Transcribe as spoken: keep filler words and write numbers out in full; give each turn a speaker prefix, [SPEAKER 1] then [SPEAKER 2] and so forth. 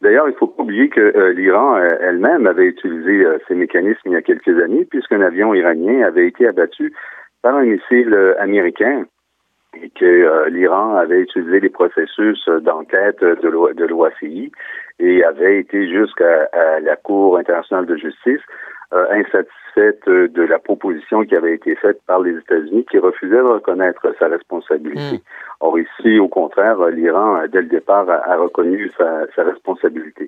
[SPEAKER 1] D'ailleurs, il ne faut pas oublier que euh, l'Iran euh, elle-même avait utilisé euh, ces mécanismes il y a quelques années, puisqu'un avion iranien avait été abattu par un missile euh, américain et que euh, l'Iran avait utilisé les processus d'enquête de l'O- de l'O A C I et avait été jusqu'à à la Cour internationale de justice euh, insatisfaite de la proposition qui avait été faite par les États-Unis qui refusait de reconnaître sa responsabilité.
[SPEAKER 2] Mmh.
[SPEAKER 1] Or ici, au contraire, l'Iran, dès le départ, a, a reconnu sa, sa responsabilité.